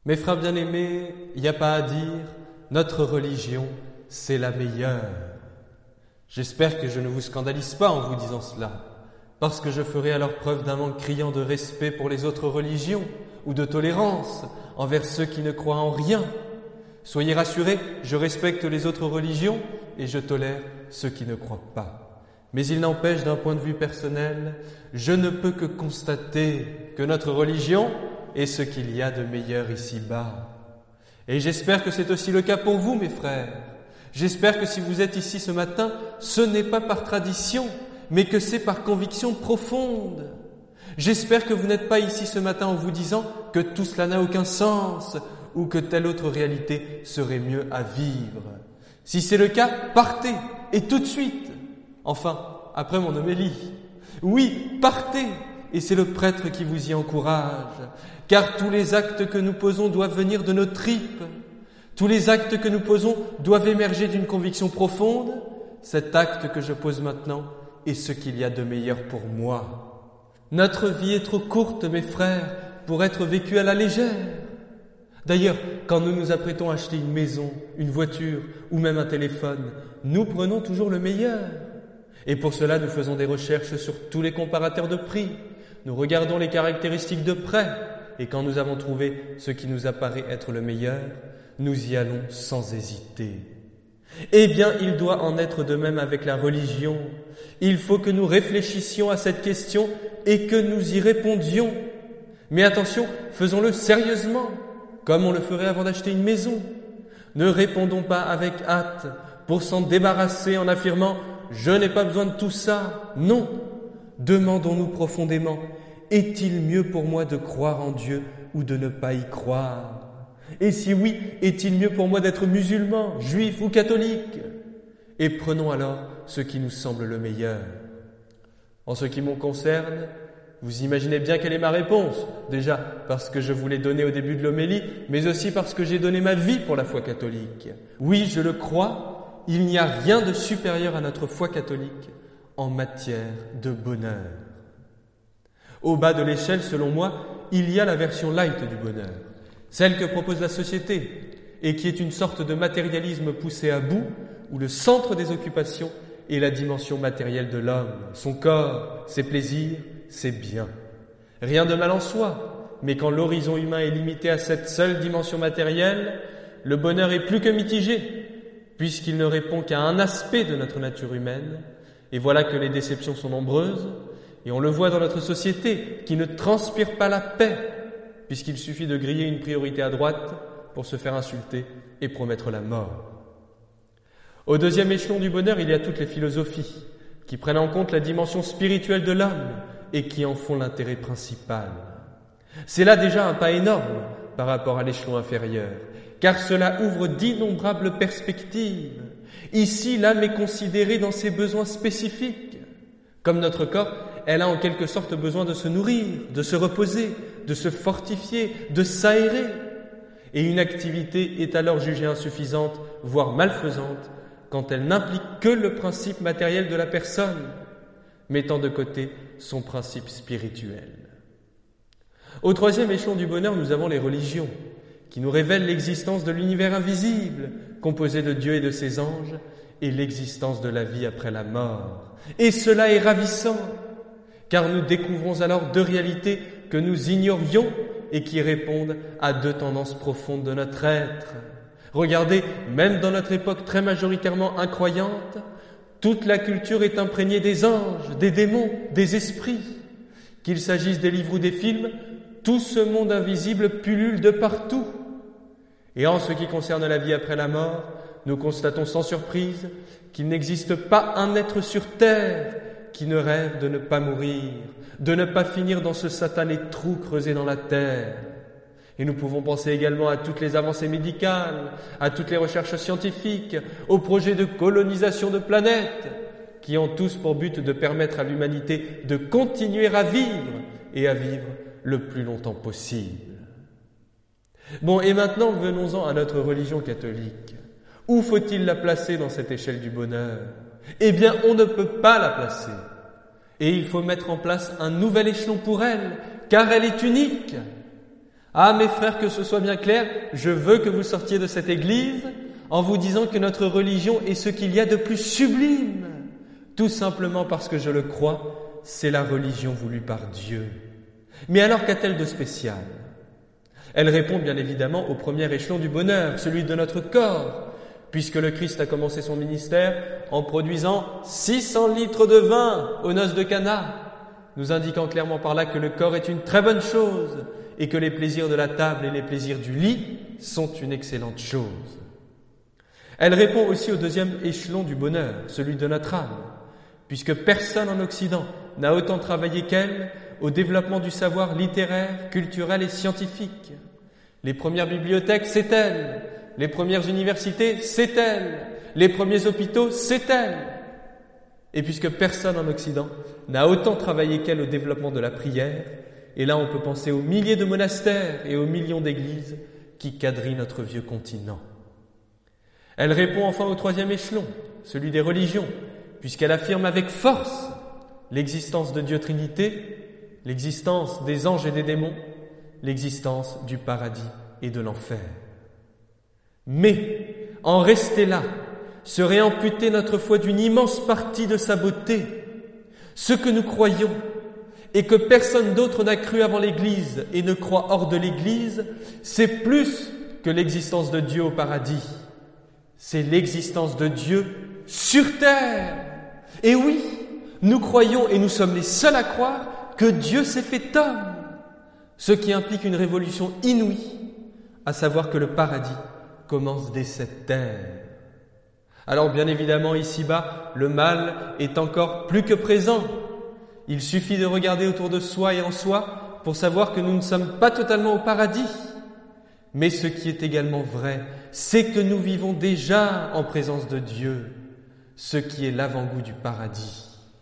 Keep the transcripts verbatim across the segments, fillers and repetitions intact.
Mes frères bien-aimés, il n'y a pas à dire, notre religion, c'est la meilleure. J'espère que je ne vous scandalise pas en vous disant cela, parce que je ferai alors preuve d'un manque criant de respect pour les autres religions ou de tolérance envers ceux qui ne croient en rien. Soyez rassurés, je respecte les autres religions et je tolère ceux qui ne croient pas. Mais il n'empêche, d'un point de vue personnel, je ne peux que constater que notre religion est ce qu'il y a de meilleur ici-bas. Et j'espère que c'est aussi le cas pour vous, mes frères. J'espère que si vous êtes ici ce matin, ce n'est pas par tradition, mais que c'est par conviction profonde. J'espère que vous n'êtes pas ici ce matin en vous disant que tout cela n'a aucun sens ou que telle autre réalité serait mieux à vivre. Si c'est le cas, partez, et tout de suite. Enfin, après mon homélie. Oui, partez, et c'est le prêtre qui vous y encourage, car tous les actes que nous posons doivent venir de nos tripes. Tous les actes que nous posons doivent émerger d'une conviction profonde. Cet acte que je pose maintenant est ce qu'il y a de meilleur pour moi. Notre vie est trop courte, mes frères, pour être vécue à la légère. D'ailleurs, quand nous nous apprêtons à acheter une maison, une voiture ou même un téléphone, nous prenons toujours le meilleur. Et pour cela, nous faisons des recherches sur tous les comparateurs de prix. Nous regardons les caractéristiques de près. Et quand nous avons trouvé ce qui nous apparaît être le meilleur, nous y allons sans hésiter. Eh bien, il doit en être de même avec la religion. Il faut que nous réfléchissions à cette question et que nous y répondions. Mais attention, faisons-le sérieusement, comme on le ferait avant d'acheter une maison. Ne répondons pas avec hâte pour s'en débarrasser en affirmant « je n'ai pas besoin de tout ça ». Non, demandons-nous profondément « est-il mieux pour moi de croire en Dieu ou de ne pas y croire ?» Et si oui, est-il mieux pour moi d'être musulman, juif ou catholique? Et prenons alors ce qui nous semble le meilleur. En ce qui me concerne, vous imaginez bien quelle est ma réponse. Déjà parce que je vous l'ai donnée au début de l'homélie, mais aussi parce que j'ai donné ma vie pour la foi catholique. Oui, je le crois, il n'y a rien de supérieur à notre foi catholique en matière de bonheur. Au bas de l'échelle, selon moi, il y a la version light du bonheur. Celle que propose la société et qui est une sorte de matérialisme poussé à bout où le centre des occupations est la dimension matérielle de l'homme, son corps, ses plaisirs, ses biens. Rien de mal en soi, mais quand l'horizon humain est limité à cette seule dimension matérielle, le bonheur est plus que mitigé puisqu'il ne répond qu'à un aspect de notre nature humaine et voilà que les déceptions sont nombreuses et on le voit dans notre société qui ne transpire pas la paix puisqu'il suffit de griller une priorité à droite pour se faire insulter et promettre la mort. Au deuxième échelon du bonheur, il y a toutes les philosophies qui prennent en compte la dimension spirituelle de l'homme et qui en font l'intérêt principal. C'est là déjà un pas énorme par rapport à l'échelon inférieur, car cela ouvre d'innombrables perspectives. Ici, l'âme est considérée dans ses besoins spécifiques. Comme notre corps, elle a en quelque sorte besoin de se nourrir, de se reposer, de se fortifier, de s'aérer. Et une activité est alors jugée insuffisante, voire malfaisante, quand elle n'implique que le principe matériel de la personne, mettant de côté son principe spirituel. Au troisième échelon du bonheur, nous avons les religions, qui nous révèlent l'existence de l'univers invisible, composé de Dieu et de ses anges, et l'existence de la vie après la mort. Et cela est ravissant, car nous découvrons alors deux réalités que nous ignorions et qui répondent à deux tendances profondes de notre être. Regardez, même dans notre époque très majoritairement incroyante, toute la culture est imprégnée des anges, des démons, des esprits. Qu'il s'agisse des livres ou des films, tout ce monde invisible pullule de partout. Et en ce qui concerne la vie après la mort, nous constatons sans surprise qu'il n'existe pas un être sur terre qui ne rêve de ne pas mourir, de ne pas finir dans ce satané trou creusé dans la terre. Et nous pouvons penser également à toutes les avancées médicales, à toutes les recherches scientifiques, aux projets de colonisation de planètes, qui ont tous pour but de permettre à l'humanité de continuer à vivre et à vivre le plus longtemps possible. Bon, et maintenant venons-en à notre religion catholique. Où faut-il la placer dans cette échelle du bonheur? Eh bien, on ne peut pas la placer. Et il faut mettre en place un nouvel échelon pour elle, car elle est unique. Ah, mes frères, que ce soit bien clair, je veux que vous sortiez de cette église en vous disant que notre religion est ce qu'il y a de plus sublime. Tout simplement parce que je le crois, c'est la religion voulue par Dieu. Mais alors qu'a-t-elle de spécial? Elle répond bien évidemment au premier échelon du bonheur, celui de notre corps, puisque le Christ a commencé son ministère en produisant six cents litres de vin aux noces de Cana, nous indiquant clairement par là que le corps est une très bonne chose et que les plaisirs de la table et les plaisirs du lit sont une excellente chose. Elle répond aussi au deuxième échelon du bonheur, celui de notre âme, puisque personne en Occident n'a autant travaillé qu'elle au développement du savoir littéraire, culturel et scientifique. Les premières bibliothèques, c'est elle. Les premières universités, c'est elle. Les premiers hôpitaux, c'est elle. Et puisque personne en Occident n'a autant travaillé qu'elle au développement de la prière, et là on peut penser aux milliers de monastères et aux millions d'églises qui quadrillent notre vieux continent. Elle répond enfin au troisième échelon, celui des religions, puisqu'elle affirme avec force l'existence de Dieu Trinité, l'existence des anges et des démons, l'existence du paradis et de l'enfer. Mais en rester là serait amputer notre foi d'une immense partie de sa beauté. Ce que nous croyons et que personne d'autre n'a cru avant l'Église et ne croit hors de l'Église, c'est plus que l'existence de Dieu au paradis. C'est l'existence de Dieu sur terre. Et oui, nous croyons et nous sommes les seuls à croire que Dieu s'est fait homme, ce qui implique une révolution inouïe, à savoir que le paradis commence dès cette terre. Alors bien évidemment, ici-bas, le mal est encore plus que présent. Il suffit de regarder autour de soi et en soi pour savoir que nous ne sommes pas totalement au paradis. Mais ce qui est également vrai, c'est que nous vivons déjà en présence de Dieu, ce qui est l'avant-goût du paradis.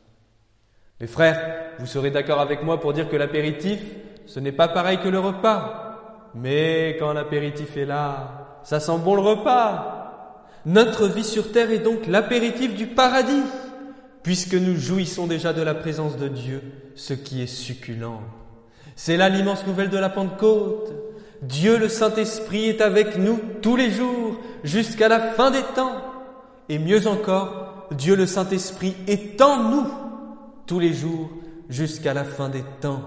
Mes frères, vous serez d'accord avec moi pour dire que l'apéritif, ce n'est pas pareil que le repas. Mais quand l'apéritif est là, ça sent bon le repas. Notre vie sur terre est donc l'apéritif du paradis, puisque nous jouissons déjà de la présence de Dieu, ce qui est succulent. C'est là l'immense nouvelle de la Pentecôte. Dieu le Saint-Esprit est avec nous tous les jours, jusqu'à la fin des temps. Et mieux encore, Dieu le Saint-Esprit est en nous tous les jours, jusqu'à la fin des temps.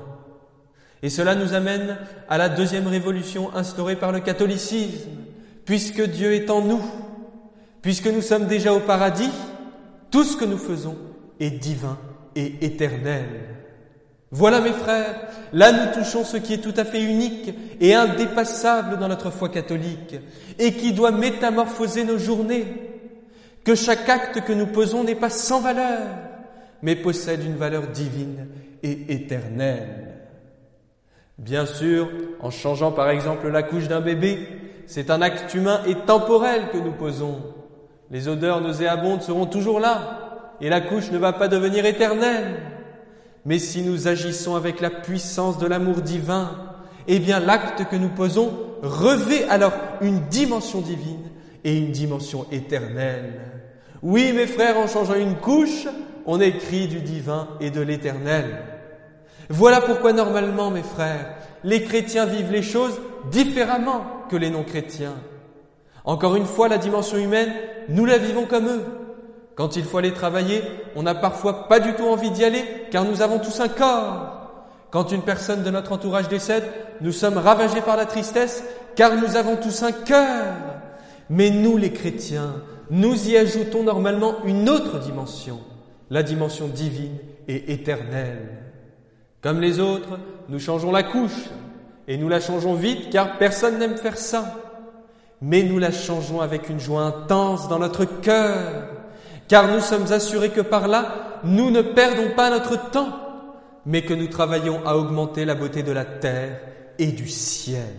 Et cela nous amène à la deuxième révolution instaurée par le catholicisme, puisque Dieu est en nous. Puisque nous sommes déjà au paradis, tout ce que nous faisons est divin et éternel. Voilà mes frères, là nous touchons ce qui est tout à fait unique et indépassable dans notre foi catholique et qui doit métamorphoser nos journées. Que chaque acte que nous posons n'est pas sans valeur, mais possède une valeur divine et éternelle. Bien sûr, en changeant par exemple la couche d'un bébé, c'est un acte humain et temporel que nous posons. Les odeurs nauséabondes seront toujours là, et la couche ne va pas devenir éternelle. Mais si nous agissons avec la puissance de l'amour divin, eh bien l'acte que nous posons revêt alors une dimension divine et une dimension éternelle. Oui, mes frères, en changeant une couche, on écrit du divin et de l'éternel. Voilà pourquoi normalement, mes frères, les chrétiens vivent les choses différemment que les non-chrétiens. Encore une fois, la dimension humaine, nous la vivons comme eux. Quand il faut aller travailler, on n'a parfois pas du tout envie d'y aller, car nous avons tous un corps. Quand une personne de notre entourage décède, nous sommes ravagés par la tristesse, car nous avons tous un cœur. Mais nous, les chrétiens, nous y ajoutons normalement une autre dimension, la dimension divine et éternelle. Comme les autres, nous changeons la couche, et nous la changeons vite, car personne n'aime faire ça. Mais nous la changeons avec une joie intense dans notre cœur, car nous sommes assurés que par là, nous ne perdons pas notre temps, mais que nous travaillons à augmenter la beauté de la terre et du ciel.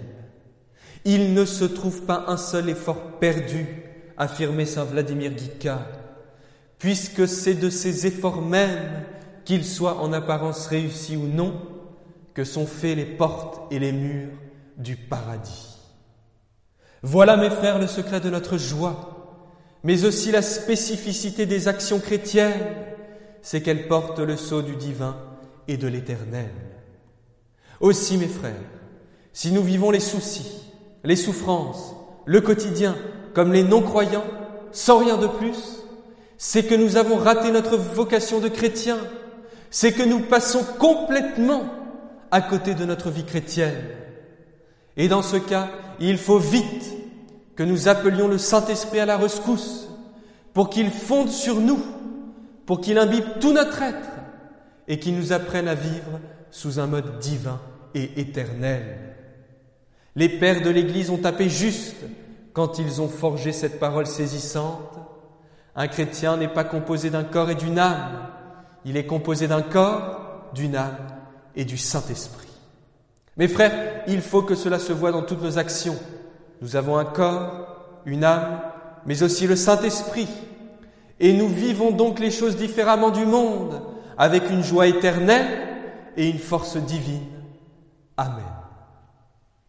Il ne se trouve pas un seul effort perdu, affirmait saint Vladimir Guica, puisque c'est de ces efforts mêmes, qu'ils soient en apparence réussis ou non, que sont faits les portes et les murs du paradis. Voilà, mes frères, le secret de notre joie, mais aussi la spécificité des actions chrétiennes, c'est qu'elles portent le sceau du divin et de l'éternel. Aussi, mes frères, si nous vivons les soucis, les souffrances, le quotidien, comme les non-croyants, sans rien de plus, c'est que nous avons raté notre vocation de chrétien, c'est que nous passons complètement à côté de notre vie chrétienne. Et dans ce cas, il faut vite que nous appelions le Saint-Esprit à la rescousse pour qu'il fonde sur nous, pour qu'il imbibe tout notre être et qu'il nous apprenne à vivre sous un mode divin et éternel. Les pères de l'Église ont tapé juste quand ils ont forgé cette parole saisissante. Un chrétien n'est pas composé d'un corps et d'une âme, il est composé d'un corps, d'une âme et du Saint-Esprit. Mes frères, il faut que cela se voie dans toutes nos actions. Nous avons un corps, une âme, mais aussi le Saint-Esprit. Et nous vivons donc les choses différemment du monde, avec une joie éternelle et une force divine. Amen.